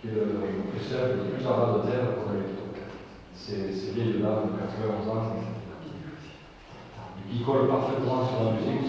qui est le professeur le plus en bas de terre qu'on a eu. Ces vieilles dames de 91 ans qui collent parfaitement sur la musique.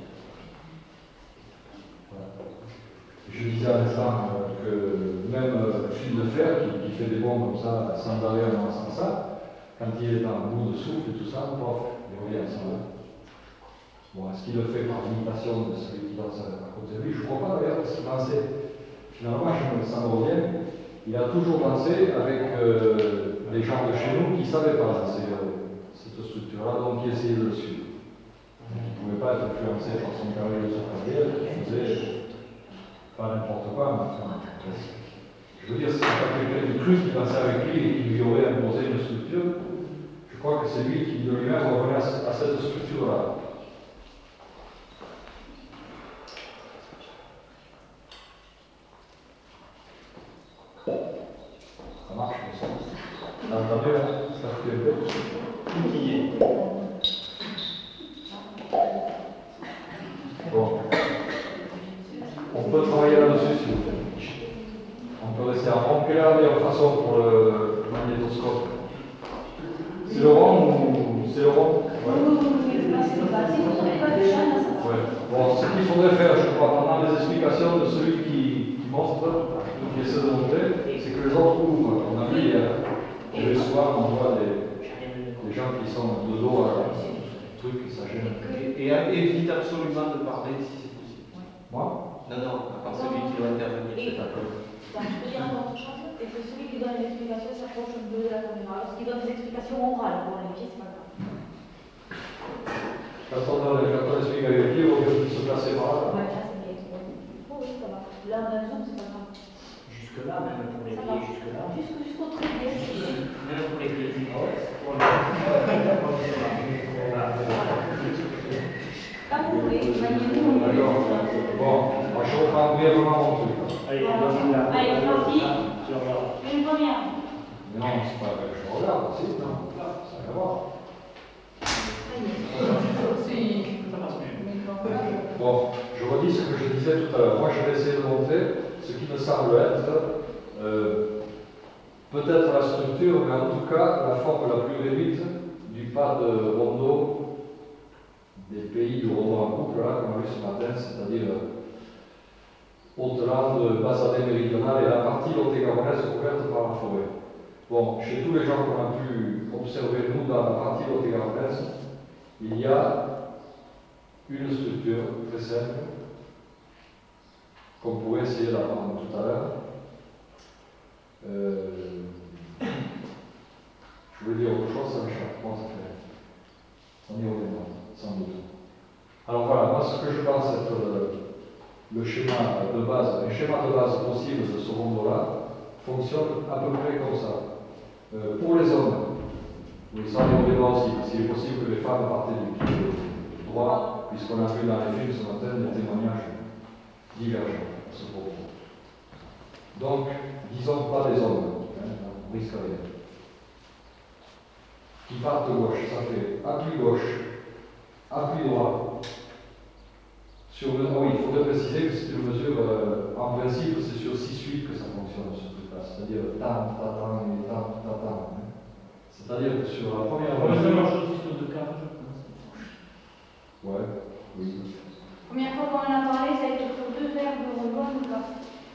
Voilà. Je disais à l'instant que même Fil de Fer, qui fait des bons comme ça, sans arrêt en lançant ça, quand il est en bout de souffle et tout ça, pof, il revient sans arrêt. Bon, est-ce qu'il le fait par imitation de celui qui danse à côté de lui? Je ne crois pas d'ailleurs, parce qu'il dansait. Finalement, ça me revient. Il a toujours dansé avec des gens de chez nous qui ne savaient pas danser cette structure-là, donc qui essayaient de le suivre. Il ne pouvait pas être influencé par son carrière sur carrière, qui faisait pas n'importe quoi, mais enfin, je veux dire, si c'est pas quelqu'un de plus qui dansait avec lui et qui lui aurait imposé une structure, je crois que c'est lui qui de lui-même revenait à cette structure-là. Ça marche comme ça. T'as entendu, hein? Ça fait un peu. Bon. On peut travailler là-dessus si vous voulez. On peut rester en rond. Quelle est la meilleure façon pour le magnétoscope? C'est le rond ou c'est le rond? Ouais. Bon, ce qu'il faudrait faire, je crois, pendant les explications de celui qui montre, qui essaie de montrer, c'est que les autres ouvrent. On a vu le soir, on voit des gens qui sont de dos à truc qui s'agènent. Et évite absolument de parler si c'est possible. Moi? Non, à part celui qui doit intervenir, c'est pas cool. Je peux dire encore autre chose, et que celui qui donne l'explication s'approche un peu de la caméra. Lorsqu'il donne des explications orales, bon, les pieds, c'est pas grave. Quand on explique avec les pieds, on peut se placer par là. Ouais, là, c'est bien. Oh, oui, ça va. Là, on a le zoom, c'est pas grave. Jusque-là, même pour les pieds, jusque-là. Jusqu'au trépied, c'est Même pour les pieds. Comme vous voulez, imaginez-vous. D'accord. Bon, moi je reprends brièvement mon truc. Allez, on va là. Allez, c'est parti. Tu regardes. Une première. Non, c'est pas vrai, je regarde aussi, non. Ça va voir. Bon, je redis ce que je disais tout à l'heure. Moi, je vais essayer de montrer ce qui me semble être peut-être la structure, mais en tout cas la forme la plus réduite du pas de rondeau des pays du rondeau en couple, là, qu'on a vu ce matin, c'est-à-dire Haute-Lande, Basse-Alais méridionale et la partie lot-et-garonnaise couverte par la forêt. Bon, chez tous les gens qu'on a pu observer, nous, dans la partie lot-et-garonnaise, il y a une structure très simple qu'on pourrait essayer d'apprendre tout à l'heure. Je voulais dire autre chose, ça m'échappe. Bon, ça fait. On y reviendra, sans doute. Alors voilà, moi ce que je pense être le schéma de base, un schéma de base possible de ce rondeau-là fonctionne à peu près comme ça. Pour les hommes, oui, ça on y reviendra aussi, parce qu'il est possible que les femmes partent du pied droit, puisqu'on a vu dans les films ce matin des témoignages divergents à ce propos. Donc, disons pas les hommes, hein, on risque rien. Qui partent de gauche, ça fait appui gauche, appui droit. Sur le, oui, il faudrait préciser que c'est une mesure, en principe, c'est sur 6-8 que ça fonctionne ce truc-là, c'est-à-dire tam, tatam et tam, tatam. Hein. C'est-à-dire que sur la première mesure. Ça marche aussi sur 2 quarts, je pense. Ouais, oui. Première fois qu'on en a parlé, ça a été sur 2 verres de rondeau ou pas?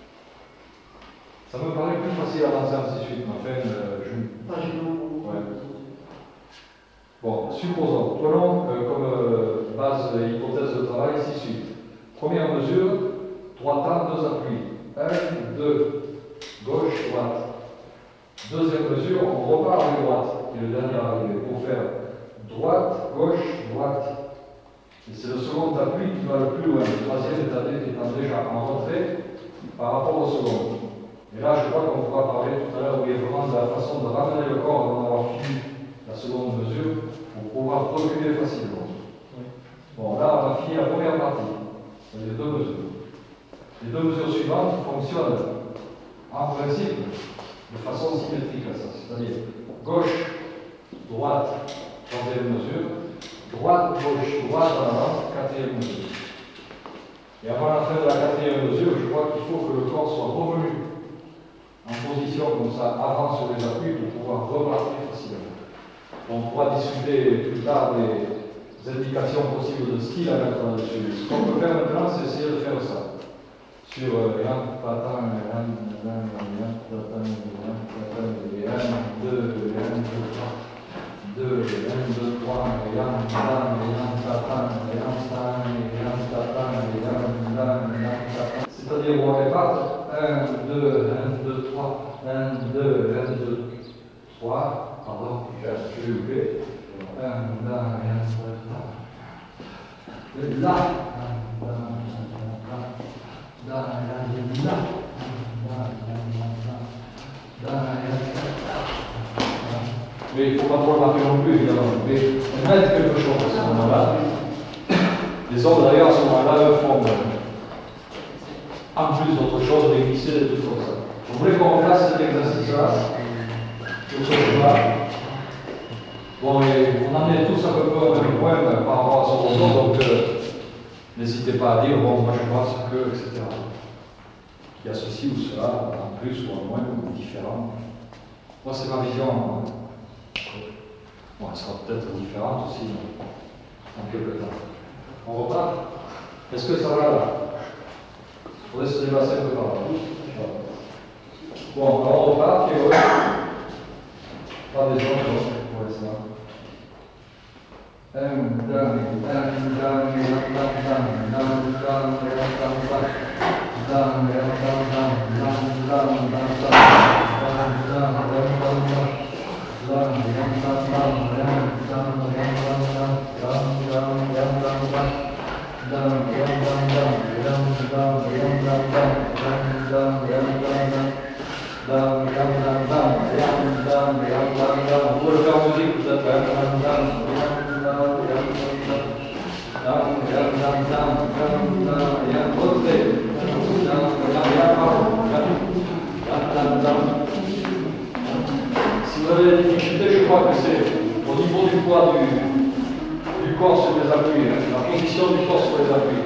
Ça me paraît plus facile à avancer ainsi de suite, mais enfin, Pas gênant. Ouais. Bon, supposons, prenons comme base hypothèse de travail 6-8. Première mesure, 3 temps, 2 appuis. 1, 2, gauche, droite. Deuxième mesure, on repart à droite, qui est le dernier arrivé, pour faire droite, gauche, droite. Et c'est le second appui qui va le plus loin. Le troisième étant déjà en retrait par rapport au second. Et là, je crois qu'on pourra parler tout à l'heure, oui, vraiment de la façon de ramener le corps avant d'avoir fini la seconde mesure pour pouvoir reculer facilement. Oui. Bon, là, on a fini la première partie. Il y a 2 mesures. Les 2 mesures suivantes fonctionnent en principe de façon symétrique à ça. C'est-à-dire gauche, droite, troisième mesure, droite, gauche, droite en avant, quatrième mesure. Et avant la fin de la quatrième mesure, je crois qu'il faut que le corps soit revenu en position comme ça avant sur les appuis pour pouvoir repartir facilement. On pourra discuter plus tard des indications possibles de style à mettre là-dessus. Ce qu'on peut faire maintenant, c'est essayer de faire ça. Sur Yan, Patan, Yan, Yan, Yan, Patan, Yan, Patan, Yan, 2, Yan, 2, 2, 3, Yan, Tan, Yan, Patan, Yan, Tan, Yan, Patan, Yan, Tan, Yan, Patan. C'est-à-dire on répète 1, 2, 1, 2, 3, 1, 2, 1, 2, 3, pardon, je vais oublier. 1, 2, 1, 2, 3. Là, mais il ne faut pas trop le marquer non plus, évidemment. Mais mettre quelque chose à ce moment-là. Les autres, d'ailleurs, à ce moment-là, eux font, en plus d'autre chose, des glisser des trucs comme ça. Je voulais qu'on refasse cet exercice-là, sur ce chemin. Bon, et on en est tous à peu près au même point par rapport à ce roseau, donc n'hésitez pas à dire, bon, moi je pense que, etc. Il y a ceci ou cela, en plus ou en moins, ou différent. Moi, c'est ma vision. Hein. Bon, elle sera peut-être différente aussi, en quelque temps. On repart. Est-ce que ça va là? Il faudrait se dépasser un peu par là. Bon, alors on repart, et ouais. Pas des gens, pour ça. On peut le faire en musique peut-être. Si vous avez des difficultés, je crois que c'est au niveau du poids du corps sur les appuis, la position du corps sur les appuis.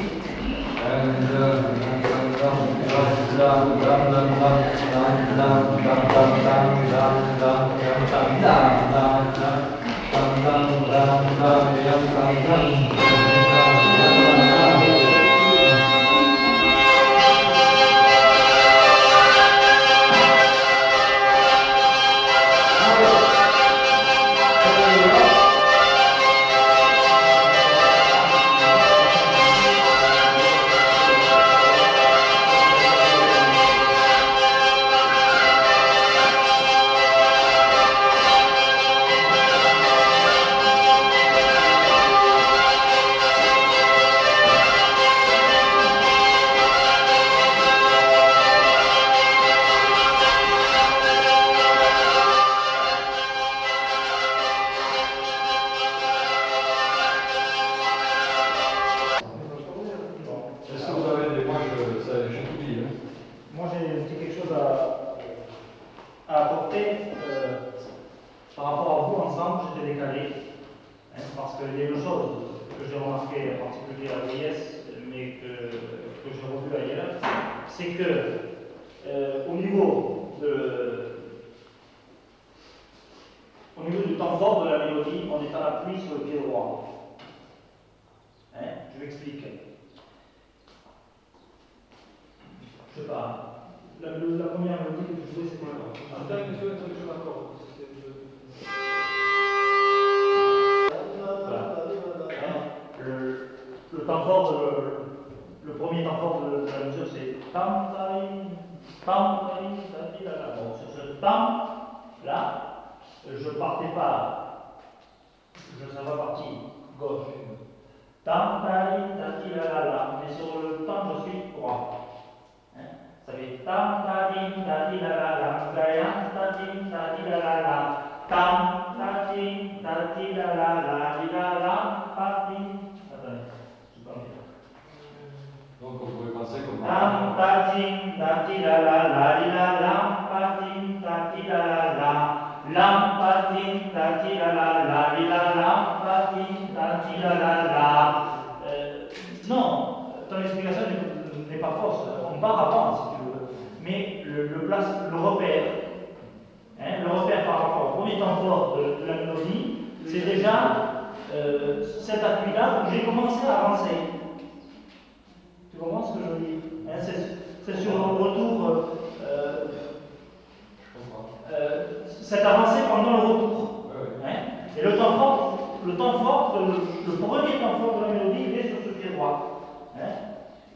Le premier temps fort de la mesure, c'est tam, bon, sur ce tam, là, je partais pas, ça va partir gauche. Tam, mais sur le tam, je suis droit. Hein? Ça fait tam, donc on pourrait penser comme non, ton explication n'est pas fausse. On part avant, si tu veux. Mais le repère c'est déjà cet appui-là où j'ai commencé à avancer. Tu comprends ce que je dis hein, c'est sur le retour, cette avancée pendant le retour. Hein, et le temps fort, le premier temps fort de la mélodie, il est sur ce pied droit. Hein,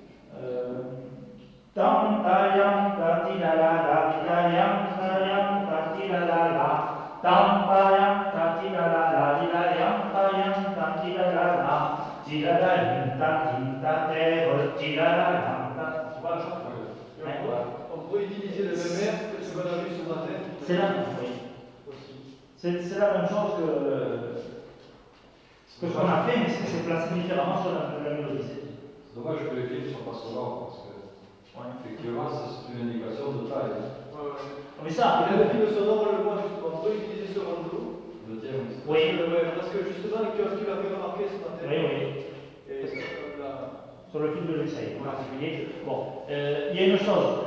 tam ta yam ta ti la la la ta yam ta ti la la la tam ta yam ta ti la la la ti la yam ta ti la la la ti la la yam ta terre ti la la yam ta. Tu vois le chant? On pourrait utiliser le même air que ce qu'on a vu ce matin. C'est la même chose. C'est la même chose que ce qu'on a fait, mais c'est placé différemment sur la mélodie. C'est dommage que les films ne soient pas sonores parce que, effectivement, c'est une indication de taille. Mais ça, et le film sonore, on le voit justement. On peut utiliser ce rondo. Le thème. Oui. Parce que justement, le cœur, tu l'avais remarqué ce matin. Oui, oui. Et sur le film de l'essai en particulier. Bon, il y a une chose.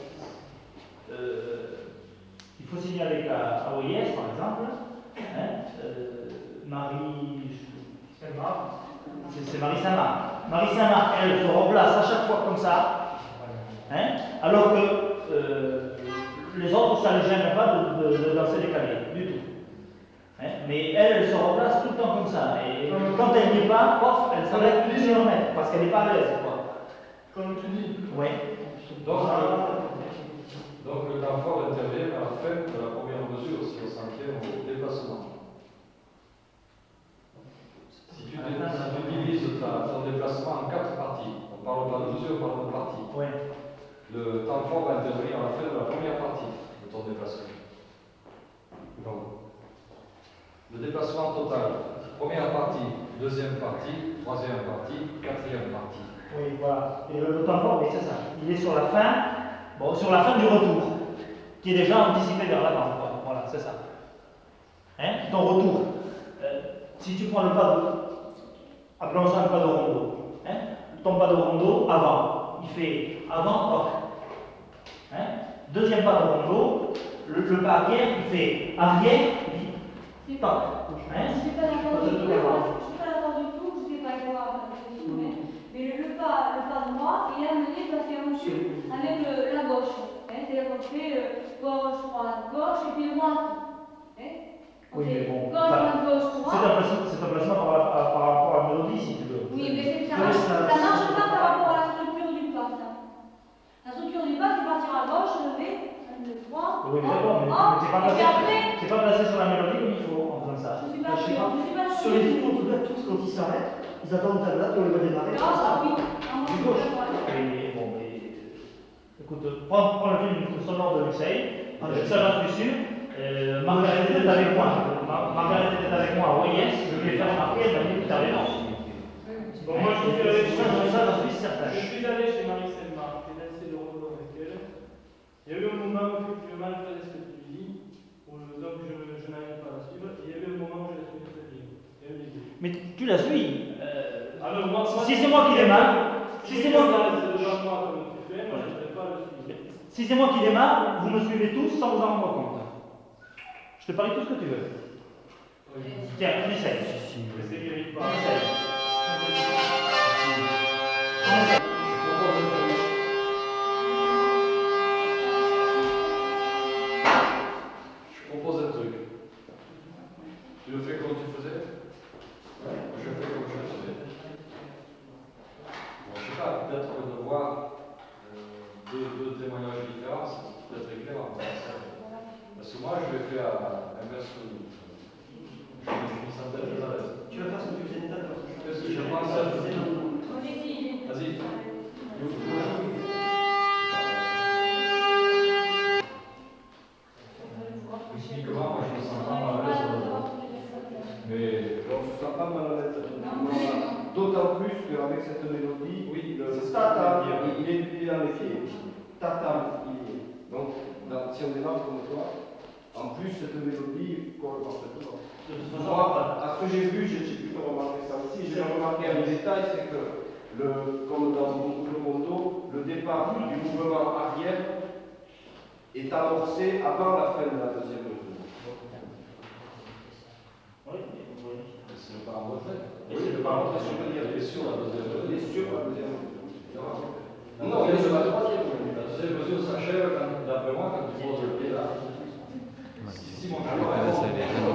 Il faut signaler qu'à OIS, par exemple, hein, c'est Marie Saint-Marc. Marie Saint-Marc, elle se replace à chaque fois comme ça, hein, alors que les autres, ça ne les gêne pas de danser décalé, du tout. Hein, mais elle se replace tout le temps comme ça. Et quand elle n'y est pas, pof, elle s'arrête plus de remettre, parce qu'elle n'est pas à l'aise. Comme tu dis. Oui. Donc le temps fort intervient à la fin de la première mesure, si on s'en tient au déplacement. Si tu divises ton déplacement en 4 parties, on ne parle pas de mesure, on parle de parties. Oui. Le temps fort va intervenir à la fin de la première partie de ton déplacement. Donc, le déplacement total, première partie, deuxième partie, troisième partie, quatrième partie. Oui, voilà. Et le temps fort, oui, c'est ça. Il est sur la fin. Bon, sur la fin du retour, qui est déjà anticipé vers l'avant. Voilà, c'est ça. Hein, ton retour. Si tu prends le pas de. Appelons ça le pas de rondo. Hein, ton pas de rondo avant. Il fait avant, hop. Hein, deuxième pas de rondo. Le pas arrière, il fait arrière, il toc. Hein, je ne suis pas d'accord du tout. Je ne suis pas d'accord du tout. Je ne sais pas voir mais le pas droit, il est amené parce qu'au-dessus, avec la gauche. Hein, c'est-à-dire qu'on fait gauche, droite, gauche, et puis droite. Hein, oui, mais bon. Gauche, droite, gauche, droite. C'est un placement par rapport à la mélodie, si tu veux. Oui, mais ça ne marche pas par rapport à la structure du pas. Ça. La structure du pas, c'est partir à gauche, lever, le droit. Oui, d'accord, mais c'est pas placé sur la mélodie comme il faut en faisant ça. Je ne suis pas sûre. Sur les films, en tout cas, tous quand ils s'arrêtent, ils attendent ta date et on les va démarrer. Ah, oui. Du gauche. Bon, mais. Écoute, prends le film sonore de Luxeuil, ça j'en suis sûr. Margaret était avec moi. Margaret était avec moi. Oui, yes, je lui ai fait remarquer, elle m'a dit que tu avais non. Bon, moi, je suis allé j'en suis certain. Je suis allé chez Marie Saint-Marc, j'ai laissé le rondo avec elle. Il y a eu un moment où effectivement elle faisait ce que tu dis, donc je n'arrivais pas à la suivre. Et il y avait un moment où je la suivais très bien. Mais tu la suis. Alors, moi, si c'est moi qui démarre, si c'est moi qui démarre, vous me suivez tous sans vous en rendre compte. Je te parie tout ce que tu veux. Tiens, on essaye. On essaye. Je propose un truc. Tu le fais comme tu faisais? Je fais comme je faisais. Bon, je ne sais pas, peut-être de voir deux témoignages différents, c'est peut-être éclairant. Parce que moi, je vais faire l'inverse que vous. Je me sens peut-être à l'aise. Tu vas faire ce que tu faisais d'accord. Qu'est-ce que je pense à faire? Vas-y. Techniquement, moi, je me sens pas mal à l'aise. Mais on ne se sent pas mal à l'aise. D'autant plus qu'avec cette mélodie, oui, le tata, il est dans les pieds. Tata, il est. Donc, si on démarre comme toi, en plus, cette mélodie colle parfaitement. Moi, à ce que j'ai vu, j'ai plutôt remarqué ça aussi. J'ai remarqué un détail, c'est que, comme dans beaucoup de rondo, le départ du mouvement arrière est amorcé avant la fin de la deuxième mesure. Oui. pas en retrait. Oui, le par contre, si on peut dire, Il est sur la deuxième mesure. il est sur la deuxième mesure. Non, il est sur la troisième. La deuxième mesure s'achève, d'après moi, quand tu poses le pied là. Si mon chemin est bon,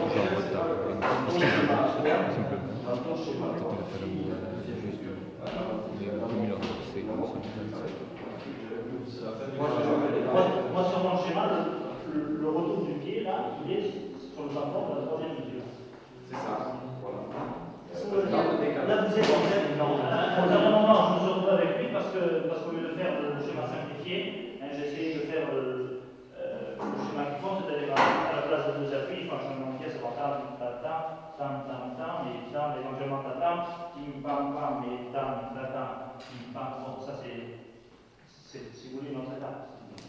Moi, sur mon schéma, le retour du pied, là, il est sur le plafond de la troisième mesure. C'est ça. Voilà. Là, vous êtes en fait, non. Pour un moment, je me suis retrouvé avec lui parce qu'au lieu de faire le schéma simplifié, j'ai essayé de faire le schéma qui compte, c'est-à-dire à la place de deux appuis, enfin, je me pièce, avoir tam, et tam, éventuellement tam, tim, pam, pam, et tam, tim, pam. Bon, ça, c'est, si vous voulez, notre étape.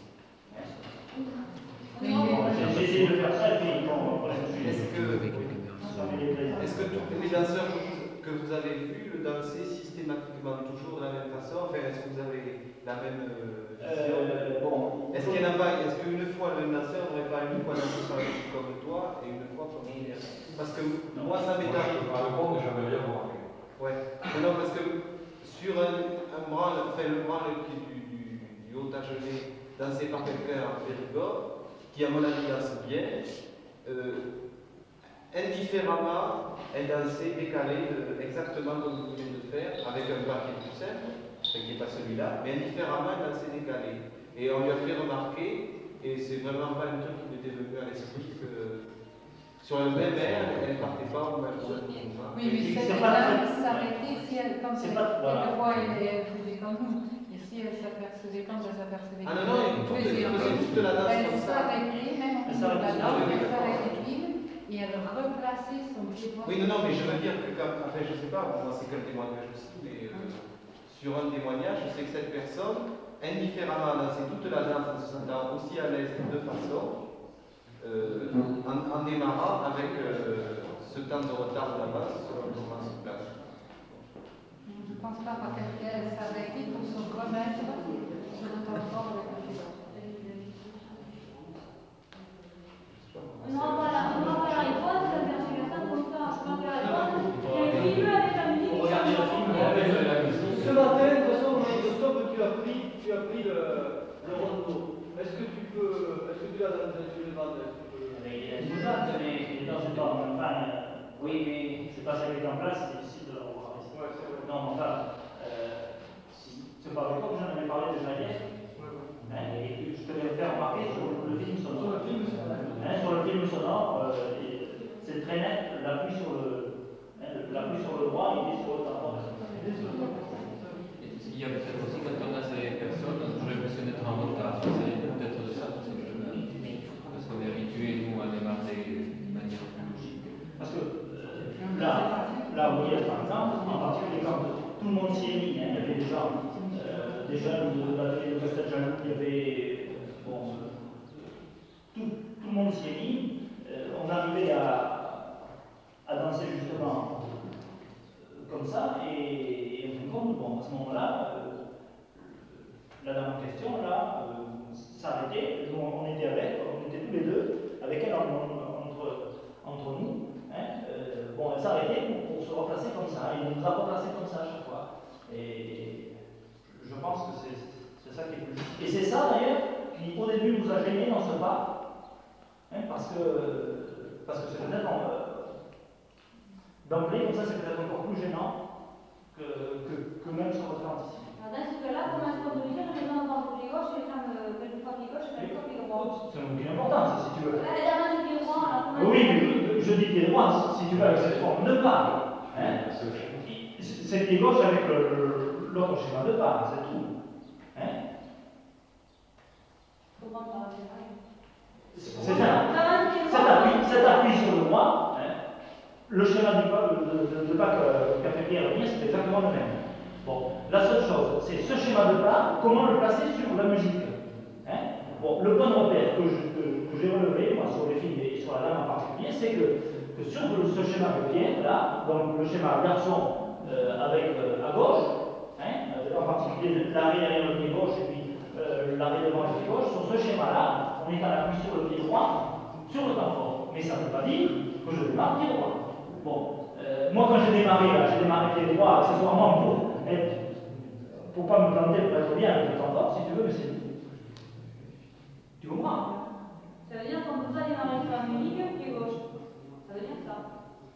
J'ai essayé de faire ça et puis, bon, je suis. Est-ce que tous les danseurs que vous avez vus le danser systématiquement toujours de la même façon? Enfin, est-ce que vous avez la même vision? Bon. Est-ce qu'il y en a pas? Est-ce qu'une fois le danseur n'aurait pas une fois dansé sur la musique comme toi et une fois comme hier? Parce que moi, ça m'est arrivé. Par le monde, j'avais bien remarqué. Ouais. Non, parce que sur un branle, enfin le branle qui est du haut à gelée, dansé par quelqu'un en périgord, qui à mon avis danse bien, indifféremment, est dansé, décalé, exactement comme vous venez de faire, avec un pas qui est plus simple, qui n'est pas celui-là, mais indifféremment, est dansé, décalé. Et on lui a fait remarquer, et c'est vraiment pas un truc qui m'était venu à l'esprit, que sur le même air, elle ne partait pas au même moment. Oui, mais C'est cette pas dame s'arrêtait si elle, comme c'est c'est pas- voilà. quelquefois elle faisait comme nous. Ici, elle s'apercevait quand elle s'apercevait Ah non, non, elle faisait juste la danse elle comme ça. s'arrêtait, même au milieu de la danse, elle s'arrêtait pile et elle replaçait son pied droit. Oui, non, mais je veux dire que, enfin, je sais pas, moi c'est quel témoignage aussi, mais sur un témoignage, je sais que cette personne, indifféremment a dansé toute la danse en se sentant aussi à l'aise de deux façons, en démarrant avec ce temps de retard de la base selon comment se place. Je ne pense pas parce qu'elle s'arrêtait pour se remettre sur le temps fort avec le pied droit. Non, voilà, il faut faire la personne comme ça. Je pense qu'à la base, il y a une film avec la musique. Regardez le film. Ce matin, de toute façon, au magnétoscope, tu as pris le rondo. Est-ce que tu as dansé sur les bandes? Mais il est dans une forme, enfin, oui, mais c'est pas ça qui est en place, c'est difficile de le revoir. Non, enfin, c'est pas avec toi que j'en avais parlé déjà hier. Et je te l'ai fait remarquer sur le film sonore. Sur le film sonore, c'est très net, l'appui sur le droit, il est sur le temps. Il y a peut-être aussi quand on a ces personnes, j'ai l'impression d'être en retard. C'est peut-être de ça, parce qu'on est habitué, nous, à démarrer de manière plus logique. Parce que là où il y a, par exemple, en particulier quand tout le monde s'y est mis, il y avait des jeunes de l'atelier de Casteljalou, il y avait tout le monde s'y est mis, on arrivait à danser justement comme ça, et en fin de compte, bon, à ce moment-là, la dame en question, là, s'arrêtait, on était on était tous les deux, avec elle entre nous, bon, elle s'arrêtait pour se replacer comme ça, et on nous a replacé comme ça à chaque fois. Et je pense que c'est ça qui est plus juste. Et c'est ça d'ailleurs qui au début nous a gênés dans ce pas, parce que c'est peut-être d'emblée, comme ça c'est peut-être encore plus gênant que même sur votre anticipe. Dans ce cas-là, comment est-ce qu'on peut dire que les gens parlent pied gauche et les femmes quelquefois pied gauche et quelquefois pied droit? C'est un aucune importance, si tu veux. Là, les dames du pied droit, alors comment Oui, mais je dis pied droit, si tu veux, avec cette forme de pas. C'est pied gauche avec l'autre schéma de pas, c'est tout. Cet appui sur le droit, le schéma de pas qu'a fait Pierre c'est exactement le même. Bon, la seule chose, c'est ce schéma de pas, comment le placer sur la musique. Bon, le point de repère que j'ai relevé, moi, sur les films et sur la dame en particulier, c'est que sur ce schéma de Pierre, là, donc le schéma garçon avec à gauche, en particulier l'arrêt derrière le pied gauche et puis l'arrêt devant le pied gauche, sur ce schéma-là, on est à l'appui sur le pied droit, sur le temps fort. Mais ça ne veut pas dire que je démarre pied droit. Bon, moi, quand j'ai démarré, là, j'ai démarré les droits accessoirement pour pas me planter, pour être bien avec le temps fort, si tu veux, mais c'est. Tu comprends? Ça veut dire qu'on ne peut pas démarrer sur la ligne pied gauche. Ça veut dire ça.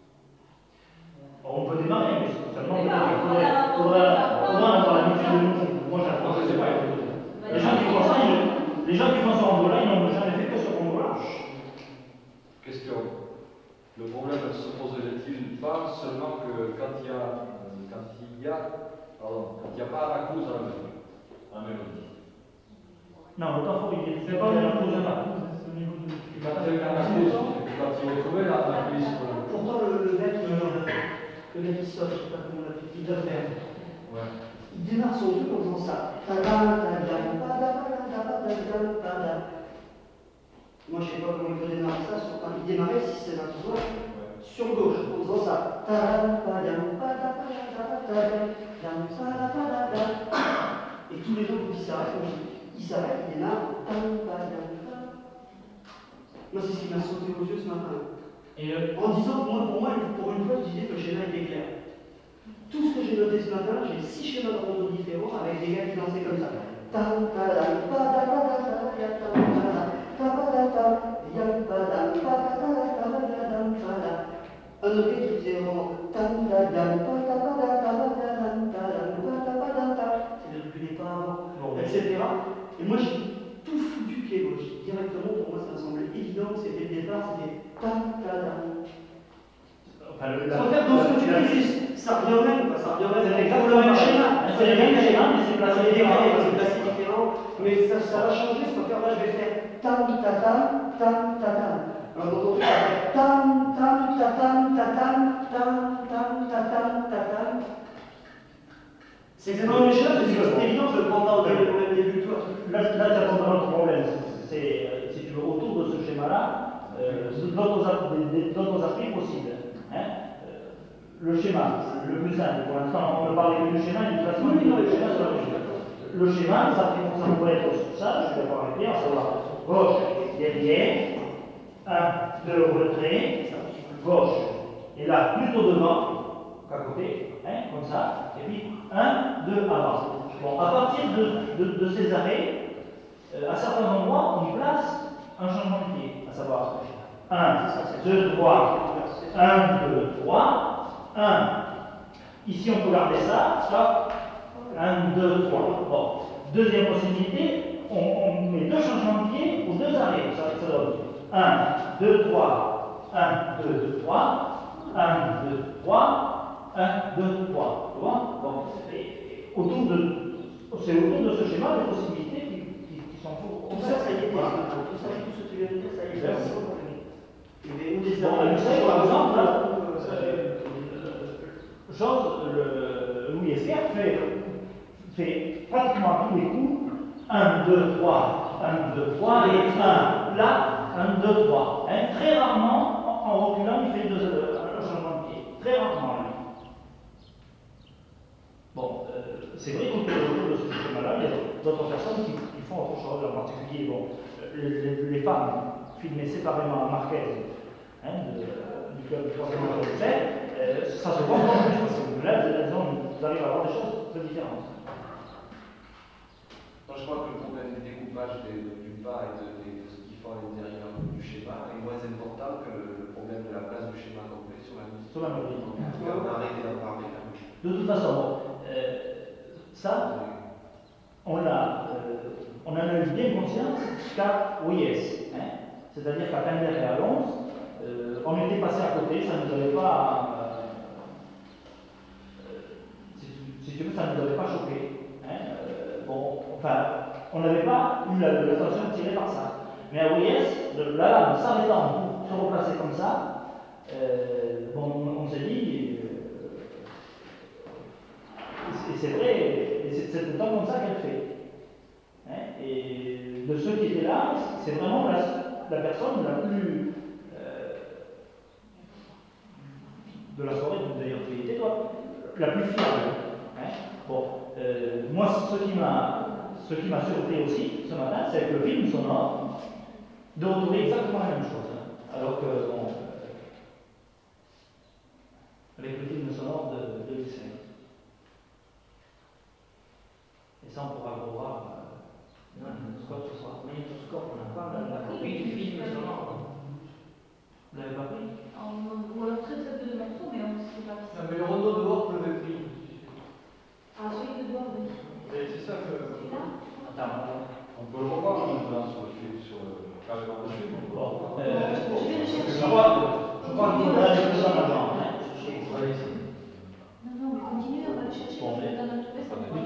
On peut démarrer, mais seulement il Démarre, faudra avoir l'habitude de nous. Moi, j'apprends, je sais pas. Les gens qui font ça, les gens qui font ce rando-là, ils n'ont jamais fait que ce rando-là. Question. Le problème se poserait-il pas seulement que quand il y a pas la cause à la mélodie? Non, le temps fort, il est. C'est pas au niveau de la cause, c'est au niveau de. Quand il y a la cause, quand il retrouvait la police. Pourtant, le mec qui sort, je sais pas comment on l'appelle, il doit faire. Ouais. Il démarre son truc en faisant ça. Moi, je sais pas comment il peut démarrer ça. Il démarrait si c'est la besoin sur gauche en faisant ça. Et tous les autres qui s'arrêtent, il s'arrête, il démarre. Moi, c'est ce qui m'a sauté aux yeux ce matin. En disant que moi, pour une fois, je disais que le schéma était clair. Tout ce que j'ai noté ce matin, j'ai 6 schémas de rondo différents avec des gars qui dansaient comme ça. Un autre qui faisait vraiment c'est depuis les pas avant, etc. Et moi, j'ai tout foutu pied gauche. Directement, pour moi, ça me semblait évident que c'était le départ, c'était sans faire dans ce que tu dis, ça revient au même, ça revient au même. C'est exactement le même schéma. C'est le même schéma, mais c'est placé différent. C'est placé différent. Mais ça va changer, ce qu'on va faire là, je vais faire tam tatam, tam tatam. Alors quand on fait tam tam tatam tatam, tam tam tatam tatam. C'est exactement le même schéma, c'est évident que je le prends pas au même début. Là, tu as un autre problème. C'est, si tu veux, autour de ce schéma-là, d'autres aspects possibles. Le schéma, le plus simple, pour l'instant, on ne parle que du schéma et du placement du schéma sur la mesure. Le schéma, ça pourrait être ça, je vais avoir à savoir gauche, derrière, 1, 2, retrait, gauche, et là, plutôt devant, qu'à côté, comme ça, et puis 1, 2, avant. Bon, à partir de ces arrêts, à certains endroits, on y place un changement de pied, à savoir 1, 2, 3, 1, 2, 3, 1. Ici, on peut garder ça, stop, 1, 2, 3. Bon. Deuxième possibilité, on met deux changements de pied ou deux arrêts. Ça donne 1, 2, 3, 1, 2, 3, 1, 2, 3, 1, 2, 3. Tu vois? Bon. C'est autour de ce schéma les possibilités qui sont pour. Tout ça, ça y est, tout ce que tu viens de dire, ça y est. Bon, par exemple, Louis Esquer fait pratiquement tous les coups 1, 2, 3, 1, 2, 3 et 1 là, 1, 2, 3. Très rarement, en reculant, il fait un changement de pied. Très rarement, lui. Bon, c'est vrai qu'autour de ce schéma-là, il y a d'autres personnes qui font autre chose, en particulier les femmes filmées séparément à Marquez. Du club de forcément de fait, ça se voit encore plus parce que là, vous arrivez à avoir des choses très différentes. Moi, je crois que le problème du découpage du pas et de ce qu'il faut à l'intérieur du schéma est moins important que le problème de la place du schéma complet sur la musique. Sur la musique. On va arrêter d'en parler là. De toute façon, ça, on en a eu bien conscience jusqu'à OIS. C'est-à-dire qu'à Pender et à Lons, on était passé à côté, ça ne nous avait pas. Si tu veux, ça ne nous avait pas choqué. Bon, enfin, on n'avait pas eu l'attention tirée par ça. Mais à OIS, la lame s'arrêtant pour se replacer comme ça, on s'est dit. Et c'est vrai, et c'est tout le temps comme ça qu'elle fait. Et de ceux qui étaient là, c'est vraiment la personne la plus. De la soirée, d'ailleurs, tu étais toi, la plus fiable. Bon, moi, ce qui m'a surpris aussi ce matin, c'est que le film sonore de retrouver exactement la même chose. Alors que, bon, avec le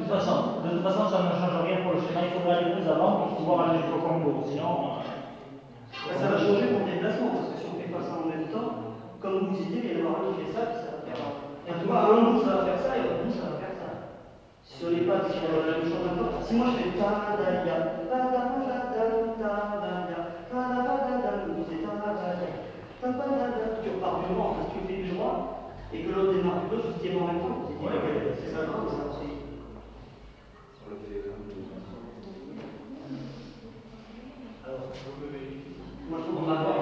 toute façon, ça ne change rien pour le schéma. Il faudra aller plus avant pour pouvoir aller jusqu'au Congo. Sinon. Ça va changer pour le déplacement, parce que si on ne fait pas ça en même temps, comme vous disiez, il va y avoir un qui fait ça, puis ça va faire. Et tu vois, un bout ça va faire ça, et l'autre bout ça va faire ça. Si on n'est pas sur la même chose en même temps, si moi je fais ta da ya, ta da da da da da ya, ta da da da da, vous c'est ta da da ya, ta da da da, tu repars du droit, parce que tu fais du droit, et que l'autre démarre du gauche, vous tiens en même temps, c'est ça, non, ça aussi. Alors, moi je trouve qu'on va avoir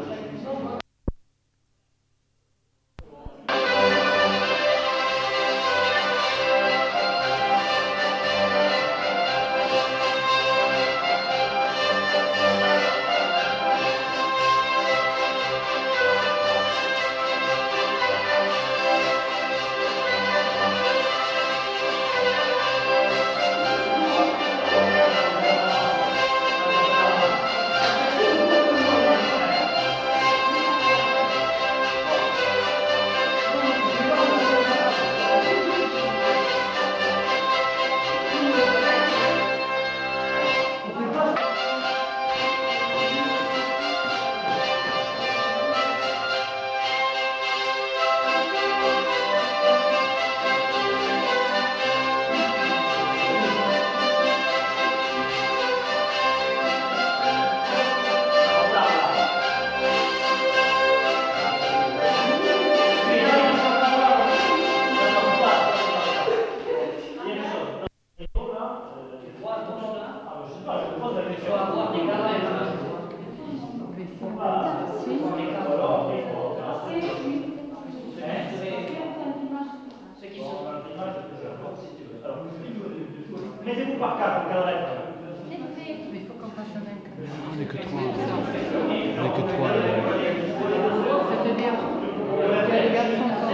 mettez-vous par quatre, vous cadrez. Mais il faut qu'on fasse un incre. On n'est que trois. On n'est que trois. C'est-à-dire, les garçons sont.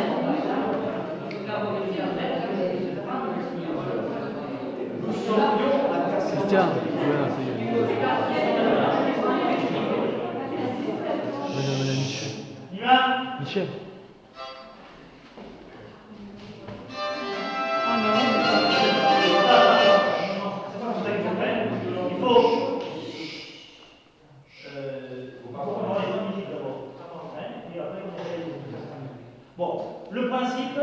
Tiens, voilà, ça y est. Madame Michel. Michel. Ah non. Bon, le principe,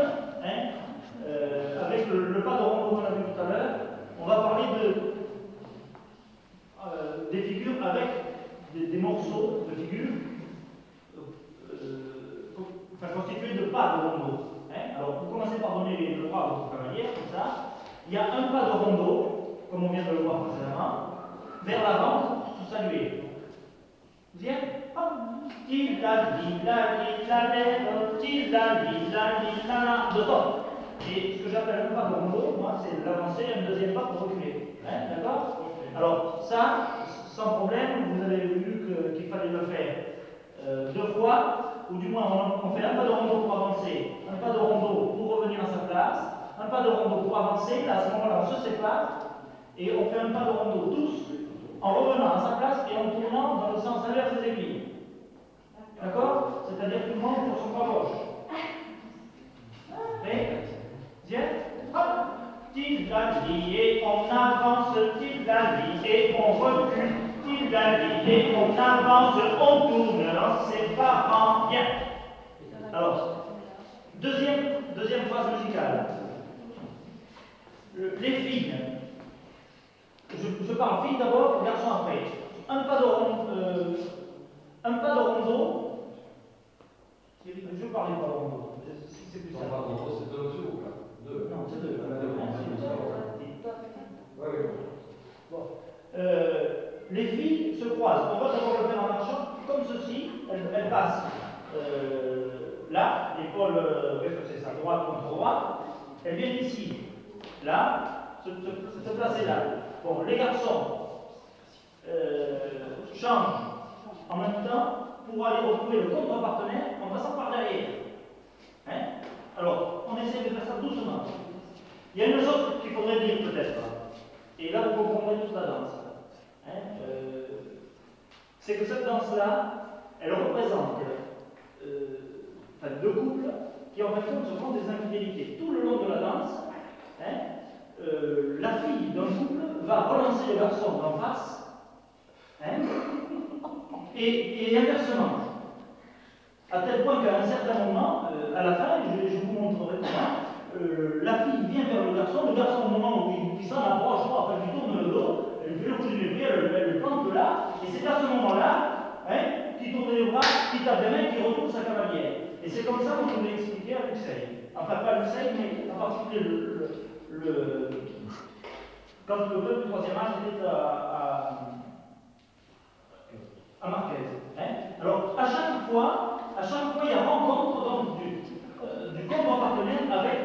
avec le pas de rondo qu'on a vu tout à l'heure, on va parler des figures avec des morceaux de figures constitués de pas de rondo. Alors, vous commencez par donner le bras à votre cavalière, comme ça. Il y a un pas de rondo, comme on vient de le voir précédemment, vers l'avant pour se saluer. Viens. De temps. Et ce que j'appelle un pas de rondo, moi, c'est l'avancer un deuxième pas pour reculer. D'accord? Alors, ça, sans problème, vous avez vu qu'il fallait le faire deux fois, ou du moins on fait un pas de rondo pour avancer, un pas de rondo pour revenir à sa place, un pas de rondo pour avancer, là, à ce moment-là, on se sépare, et on fait un pas de rondo tous, en revenant à sa place et en tournant dans le sens inverse des aiguilles. D'accord? C'est-à-dire tout le monde pour son bras gauche. Et, viens, hop, tildali, et on avance, tildali, et on recule, tildali, et on avance, on tourne en séparant. Bien. Alors, deuxième phase musicale. Les filles. Je parle filles d'abord, garçons après. Un pas de rondo. Je parlais pas de rondo. C'est plus ça. C'est deux jours, là. Deux. Non, c'est deux. Bon. Les filles se croisent. On va d'abord le faire en marchant comme ceci. Elles passent là, l'épaule, qu'est-ce que c'est ça, droite contre droite. Elles viennent ici, là, se placer là. Bon, les garçons changent en même temps pour aller retrouver le contre-partenaire en passant par derrière. Alors, on essaie de faire ça doucement. Il y a une chose qu'il faudrait dire peut-être, et là vous comprendrez toute la danse. C'est que cette danse-là, elle représente deux couples qui en fait se font des infidélités. Tout le long de la danse, le garçon d'en face, hein, et inversement. À tel point qu'à un certain moment, à la fin, je vous montrerai comment, la fille vient vers le garçon au moment où il s'en approche, enfin, il tourne le dos, elle fait le coup du mépris, elle le plante là, et c'est à ce moment-là, hein, qui tourne les bras, qui tape des mains, qui retourne sa cavalière. Et c'est comme ça que je l'ai expliqué à Luxeuil. Enfin, pas à Luxeuil, mais en particulier quand le club du troisième âge était à Marquez. Hein. Alors, à chaque fois, il y a rencontre donc, du corps partenaire avec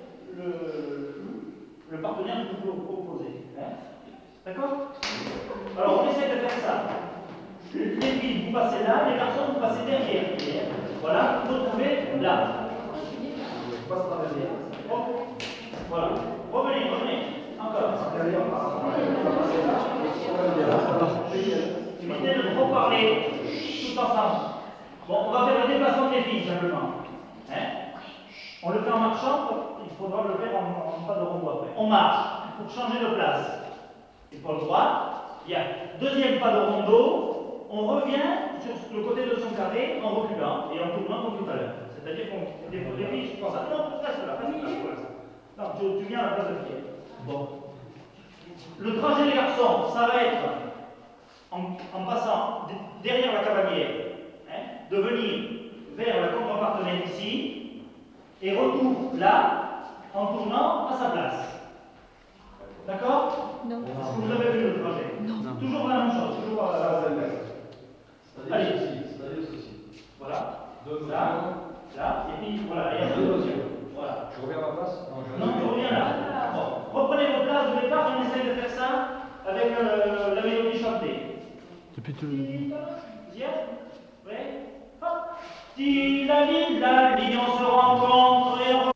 le partenaire du couple opposé. Hein. D'accord? Alors, on essaie de faire ça. Les filles, vous passez là, les garçons, vous passez derrière. Voilà, vous vous trouvez là. Je passe par derrière. Voilà. Revenez. Encore. Évitez de trop parler tout ensemble. Bon, on va faire le déplacement des filles simplement. Hein? On le fait en marchant, il faudra le faire en pas de rond après. On marche pour changer de place. Épaule droite, il y a deuxième pas de rondeau, on revient sur le côté de son carré en reculant et en tournant comme tout à l'heure. C'est-à-dire qu'on les filles, je pense à non, reste là, non, tu viens à la place de Pierre. Bon. Le trajet des garçons, ça va être en passant derrière la cavalière, hein, de venir vers la contre-partenaire ici, et retour là, en tournant à sa place. D'accord? Non. Est-ce que vous avez vu le trajet? Non. Toujours la même chose, toujours à la même place. Allez. Voilà. Là, et puis voilà, il y a deux options. Voilà. Je reviens à ma place? Non, tu reviens là. Bon. Reprenez vos places de départ, on essaye de faire ça avec la mélodie chantée. Depuis tout le début. Yes? Ouais. Hop. Si la vie, on se rencontre et on...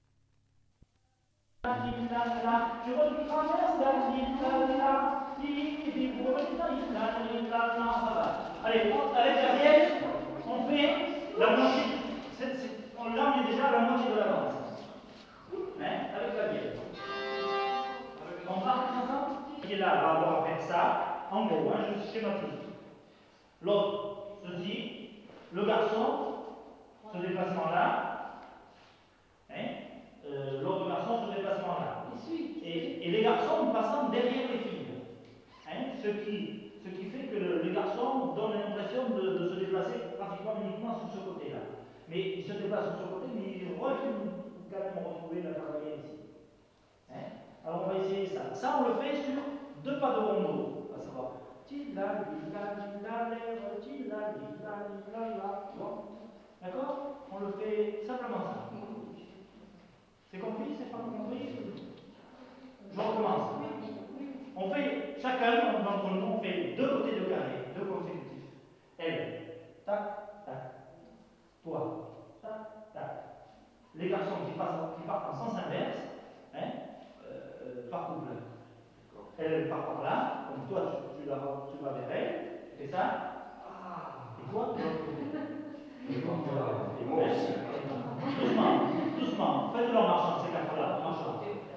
Je retraverse la ville, ça va. Allez, avec la vielle, on fait la moitié. Là, on est déjà à la moitié de l'avance. Hein? Avec la vielle. On part ensemble. Qui est là va avoir à faire ça, en gros, hein, je schématise. L'autre, ceci, le garçon, ce déplacement-là, hein, l'autre garçon, ce déplacement-là. Et les garçons passant derrière les filles. Hein, ce qui fait que les garçons donnent l'impression de se déplacer pratiquement uniquement sur ce côté-là. Mais ils se déplacent sur ce côté, mais ils reviennent quand même retrouver la cavalière ici. Hein? Alors on va essayer ça. Ça, on le fait sur deux pas de rondeau, à savoir. D'accord? On le fait simplement ça. C'est compris? C'est pas compris? Je recommence. On fait, chacun d'entre nous, on fait deux côtés de carré, deux consécutifs. Elle, tac, tac. Toi, tac, tac. Les garçons qui partent en sens inverse, hein, par couple. Elle part par là, comme toi tu vas vers elle, tu fais ça. Et toi, tu vas Et moi aussi. Doucement, faites-le en marchant, ces quatre-là, en marchant.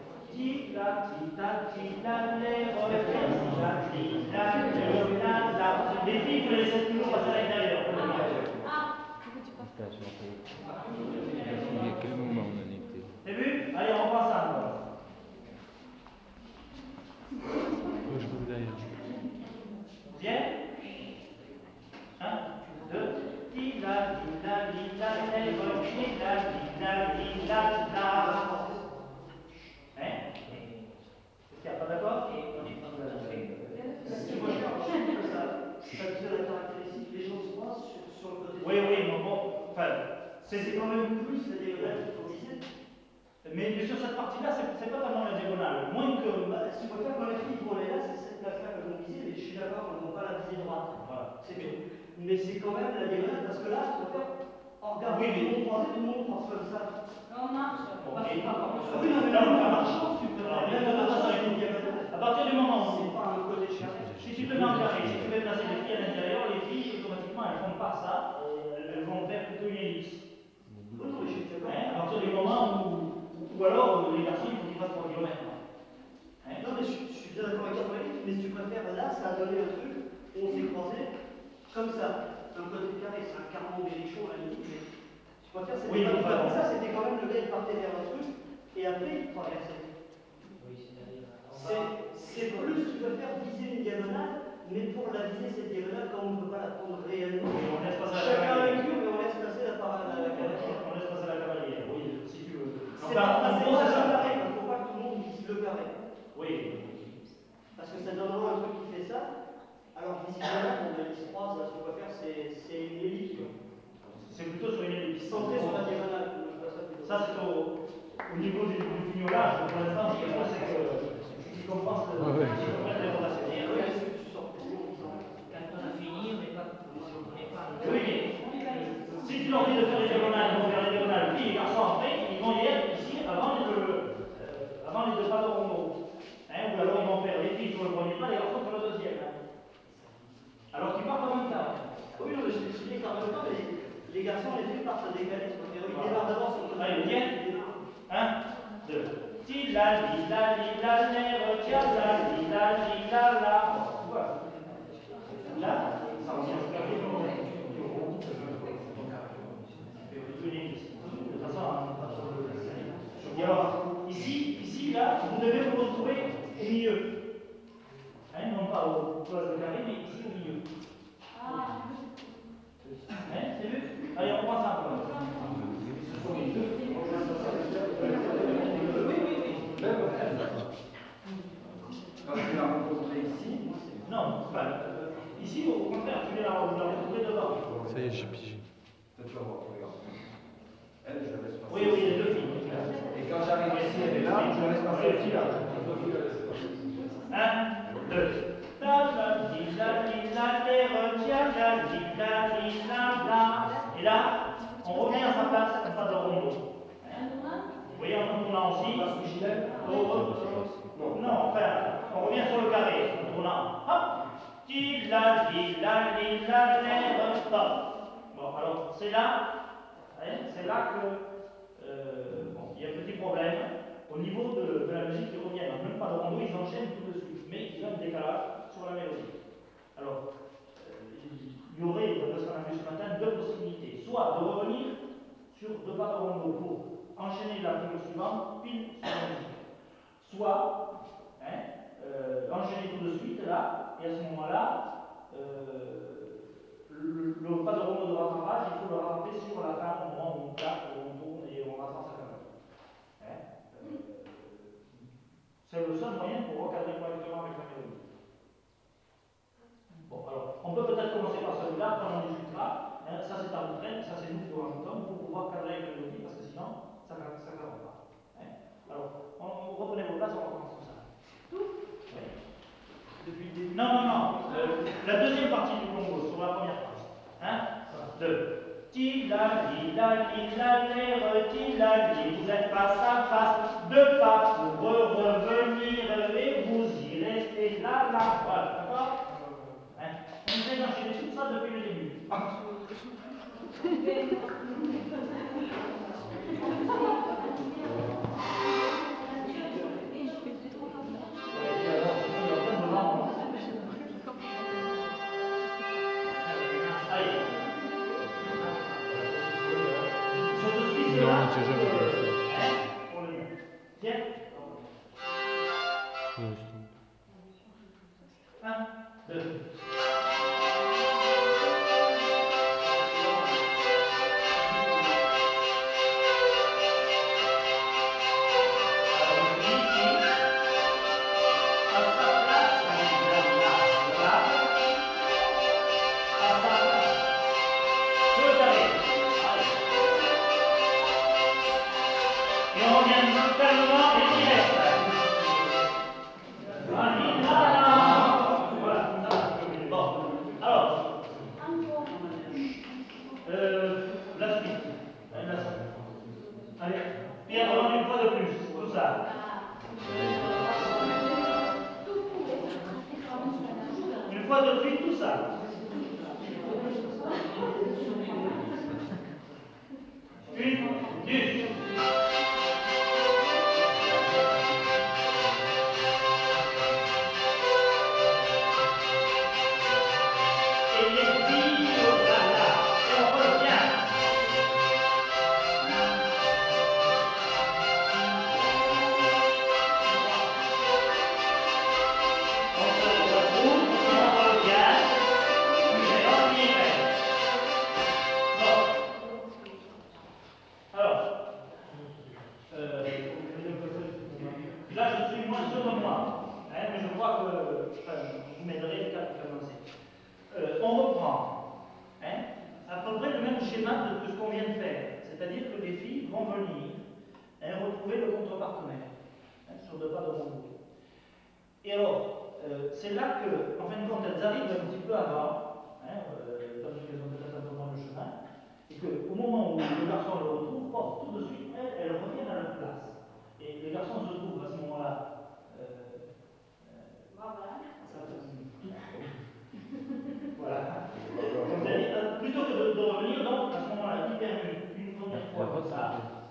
Les filles, vous les laissez toujours passer à l'intérieur. Il y a quel moment on en était? T'as vu? Allez, on reprend ça encore. Je peux derrière. Bien? 1, 2, hein? Est-ce qu'il n'y a pas d'accord? Oui, mais bon, enfin, c'est quand même plus la diagonale qu'on disait. Mais sur cette partie-là, c'est pas tellement la diagonale. Moins que. Si vous préférez, quand les filles vont là, c'est cette place-là que l'on disait, mais je suis d'accord, on ne va pas la viser droite. Voilà. C'est tout. Mais c'est quand même la diagonale, parce que là, tu vas faire. Oh, regarde, Oui, tout le monde pense comme ça. On marche. Ok. Oui, non, mais là, on va marcher, tu peux Alors, même là, pas ça va passer être une diagonale. à partir du moment où. C'est pas un côté de carré. Si tu te mets en carré, si tu fais placer les filles à l'intérieur, les filles, automatiquement, elles font pas ça, elles vont faire plutôt une ellipse. Oui, non, mais je suis d'accord. Hein, à partir du moment où alors les garçons, il faut qu'ils fassent 3 km. Non, mais je suis bien d'accord avec toi, mais tu Oui, c'était pas enfin, ça, c'était quand même le gars il partait vers un truc et après il traversait. C'est plus, tu peux faire viser une diagonale, mais pour la viser cette diagonale, quand on ne peut pas la prendre réellement, on laisse passer la chacun cavalière. un cube et on laisse passer la cavalière. On laisse passer la cavalière, oui, si tu veux. C'est Enfin, pas en gros, c'est le ça. carré, il ne faut pas que tout le monde vise le carré. Oui. Parce que ça donnera un truc qui fait ça. Alors visiblement, on a l'ellipse 3, là, ce qu'on va faire, c'est une ellipse. C'est plutôt sur une ellipse. Centrée sur la diagonale. Ça, c'est au niveau du fignolage. Pour l'instant, ce qu'il faut, c'est que tu compenses les rotations. Quand on a fini, on n'est pas. Oui, mais si tu leur dis de faire les diagonales, ils vont faire les diagonales. Puis les garçons, après, ils vont y être ici avant les deux pas de rondeau. Ou alors ils vont faire les filles sur le premier pas, les garçons sur le deuxième. Alors qu'ils partent en même temps. Oui, non, mais je dis qu'en même temps, les garçons, les filles partent décalés. Ils démarrent d'abord sur le Allez, viens. 1, 2. Tila, lila, lila, lèvre, tia, la, lila, lila, la. Voilà. Là, ça va bien se garder. De toute façon, et alors, ici, là, vous devez vous retrouver au milieu. Non pas au place de carré, mais ici au milieu. C'est vu? Allez, on prend ça. Ce sont les deux. Quand tu l'as rencontré ici, non, enfin, ici, au contraire, tu viens la retrouver devant. Ça y est, j'ai pigé. toi tu vas voir, regarde. Elle, je la laisse passer. Oui, les deux filles. Et quand j'arrive ici, elle est là, je la laisse passer aussi là. 1, 2. La la di la di la la la di la di la la. Et là, on revient à sa place, pas de rondeau. Vous voyez, en tournant aussi. Non, enfin, on revient sur le carré, en tournant. Hop. Di la di la di la la stop. Bon, alors, c'est là que bon, il y a un petit problème. Au niveau de la musique, ils reviennent. Même pas de rondeau, ils enchaînent tout de suite. Mais ils ont un décalage sur la mélodie. Alors, il y aurait, dans ce qu'on a vu ce matin, deux possibilités. Soit de revenir sur deux pas de rondeau pour enchaîner l'article suivant, pile sur la musique. Soit enchaîner tout de suite là, et à ce moment-là, le pas de rondeau de rattrapage, il faut le rattraper sur la fin, au moment où on claque, on tourne et on rattrape sa caméra. C'est le seul moyen pour recadrer correctement avec la mélodie. Bon, alors, on peut peut-être commencer par celui-là, quand on discutera. Ça, c'est un train, ça, c'est nous qui le rajoutons pour pouvoir cadrer avec la mélodie, parce que sinon, ça ne cadre pas. Alors, reprenez vos places, on recommence comme ça. Oui. Depuis le début. Non. La deuxième partie du Congo, sur la première phrase. 1, 2. Tila, lila, lila, l'air, tila, vous êtes face à face, deux pas pour revenir et vous y restez là, voilà, d'accord? On essaie d'enchaîner tout ça depuis le début. Allez. Non, tu n'as jamais fait Pour le mieux. Tiens. ça. 1, 2. La suite. Allez, Pierre, demande une fois de plus, tout ça. Une fois de suite, tout ça. Une, deux. Et les filles au là, et on revient. Là, je suis moins sûr de moi. Hein, mais je crois que vous m'aiderez à commencer. On reprend. Hein, à peu près le même schéma de ce qu'on vient de faire. C'est-à-dire que les filles vont venir retrouver le contrepartenaire sur deux pas de rondo. Et alors, c'est là que, en fin de compte, elles arrivent un petit peu avant, tandis qu'elles ont peut-être un peu moins le chemin, et qu'au moment où le garçon le retrouve, tout de suite, elles reviennent à leur place. Et les garçons se trouvent à ce moment-là. Voilà. Donc, plutôt que de revenir, donc, à ce moment-là, il permet une première fois comme ça.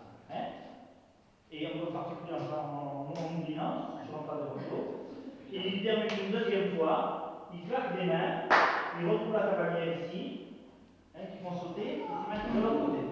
Et en particulier en dominance, sur un pas de retour. Et il termine une deuxième fois, il claque des mains, il retrouve la cavalière ici, qui font sauter, et il met de l'autre côté.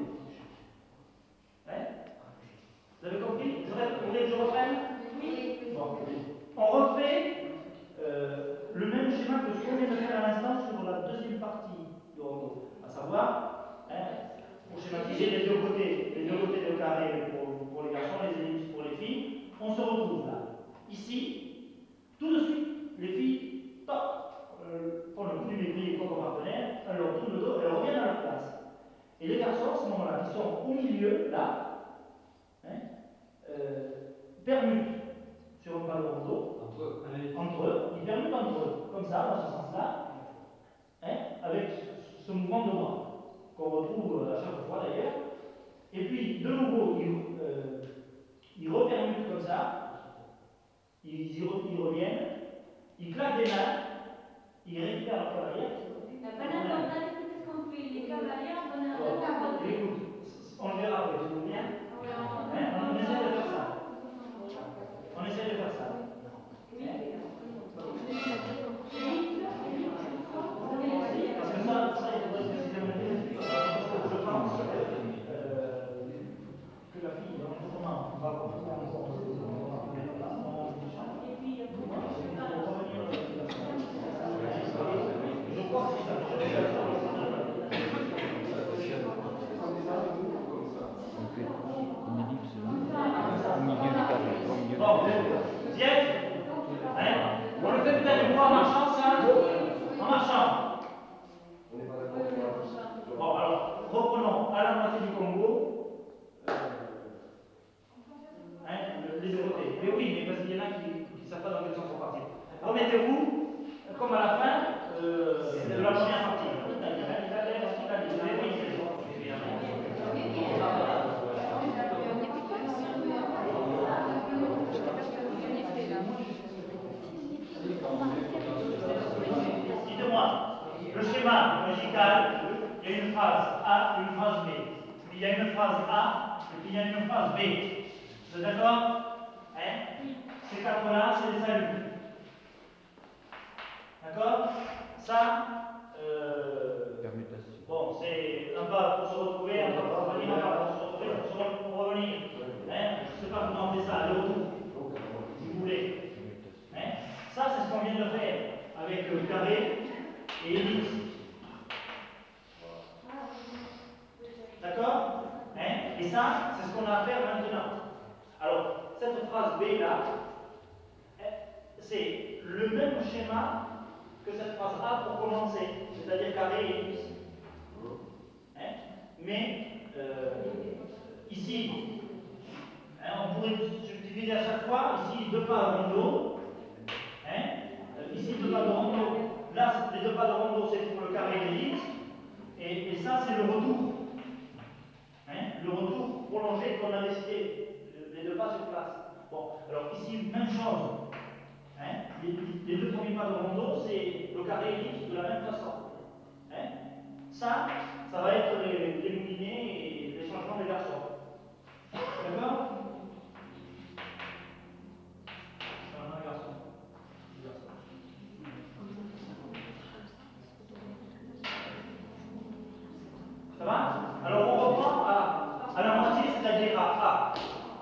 Vous avez compris? Vous voulez que je reprenne? Oui. Bon. On refait le même schéma que ce qu'on vient de faire à l'instant sur la deuxième partie du rondo, à savoir, pour schématiser les deux côtés de carré pour les garçons, les ellipses pour les filles, on se retrouve là. Ici, tout de suite, les filles, font le coup du métier comme partenaire, elles leur tournent le dos, elles reviennent à leur place. Et les garçons, à ce moment-là, qui sont au milieu, là, permutent sur un pas de rondo, entre eux, ils permutent entre eux, comme ça, dans ce sens-là, avec ce mouvement de bras, qu'on retrouve à chaque fois d'ailleurs. Et puis, de nouveau, ils repermutent comme ça, ils reviennent, ils claquent des mains, ils récupèrent leur cavalière. On le verra après, je vous bien. On essaie de faire ça. On essaie de faire ça. Parce que ça, il faudrait que je pense que la fille, comment va je crois que c'est ça. Bon, Diète, on le fait peut-être une fois en marchant, ça? En marchant. Bon, alors, reprenons à la moitié du Congo, les deux côtés. Mais oui, mais parce qu'il y en a qui ne savent pas dans quel sens on partit. Remettez-vous, comme à la fin de la première partie. Dites-moi, le schéma musical, il y a une phrase A et une phrase B. Puis il y a une phrase A et puis il y a une phrase B. Vous êtes d'accord? Ces quatre-là, c'est des saluts. D'accord? Ça, bon, c'est un pas pour se retrouver, un pas pour revenir, un pas pour se retrouver, pour revenir. Je ne sais pas comment on fait ça, le retour, si vous voulez. Ça, c'est ce qu'on vient de faire avec le carré et ellipse. D'accord? Et ça, c'est ce qu'on a à faire maintenant. Alors, cette phrase B là, c'est le même schéma que cette phrase A pour commencer, c'est-à-dire carré et ellipse. Mais ici, on pourrait subdiviser à chaque fois, ici deux pas de rondo, ici deux pas de rondo, là les deux pas de rondo c'est pour le carré et l'ellipse, et ça c'est le retour. Le retour prolongé qu'on a décidé, les deux pas sur place. Bon, alors ici, même chose. Les deux premiers pas de rondo, c'est le carré et l'ellipse de la même façon. Ça va être les moulinets et les changements des garçons. D'accord? Changement des garçons. Ça va? Alors on reprend à la moitié, c'est-à-dire à A.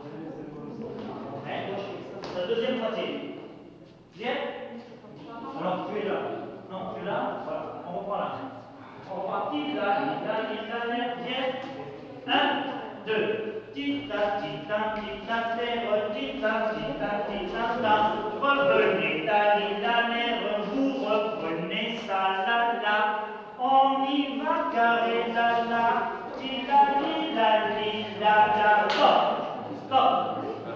La deuxième moitié. Bien? Alors tu es là. Non, tu es là. Voilà. On reprend là. On reprend petit là, bien. 1, 2. Tic tac, terre, tic tac, revenez, tali, la mer, vous reprenez ça, la, la. On y va, carré, la, la. La. Stop.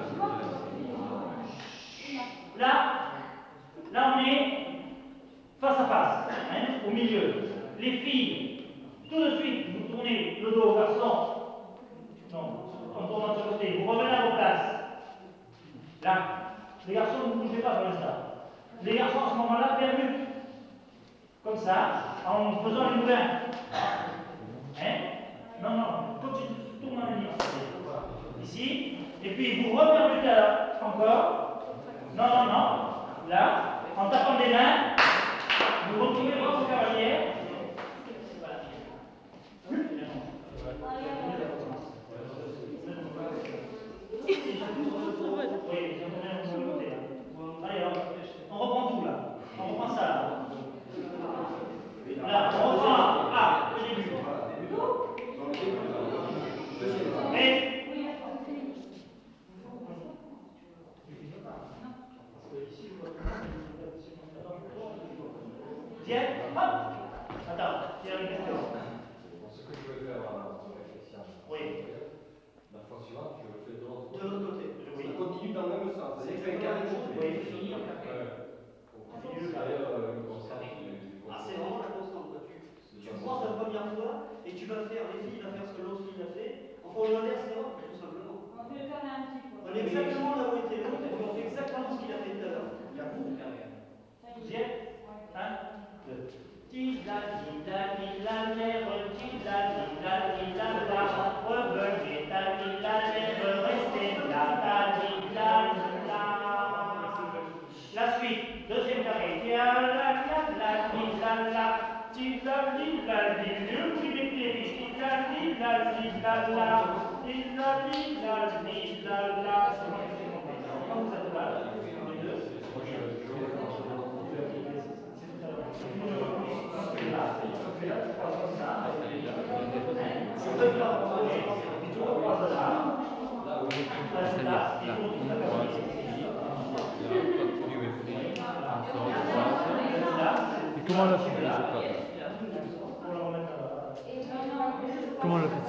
Là, on est face à face, hein, au milieu. Les filles, tout de suite, vous tournez le dos au garçon. Non, en tournant de ce côté. Vous revenez à vos places. Là, les garçons, ne bougez pas pour l'instant. Les garçons, à ce moment-là, permutent. Comme ça, en faisant les moulins. Hein? Non, continue, tourne en ligne. Ici, et puis vous repermutez encore. Non. Là, en tapant des mains, vous retrouvez votre cavalière. Allez, on reprend tout là. On reprend ça là. Là, on reprend le début. Et viens, hop. Attends, il y a une question. Ce que je vais faire en réflexion. Oui. La fois suivante, je le fais de l'autre côté. De l'autre côté. Oui. Ça continue dans le même sens. C'est un carré complet. Oui. C'est vraiment la constante. Tu prends la première fois et tu vas faire, les filles, il va faire ce que l'autre fille a fait. Enfin, on l'inverse, tout simplement. On fait le carré un petit peu. On est exactement là où était l'autre et on fait exactement ce qu'il a fait tout à l'heure. Viens. 1, 2. Tila, la mer, tila, la. Revenez, la mer, restez là, la. La suite, deuxième carré. La, le prix des pieds, la. Quand vous êtes là, les deux. Et comment on l'a fait? Comment on l'a fait?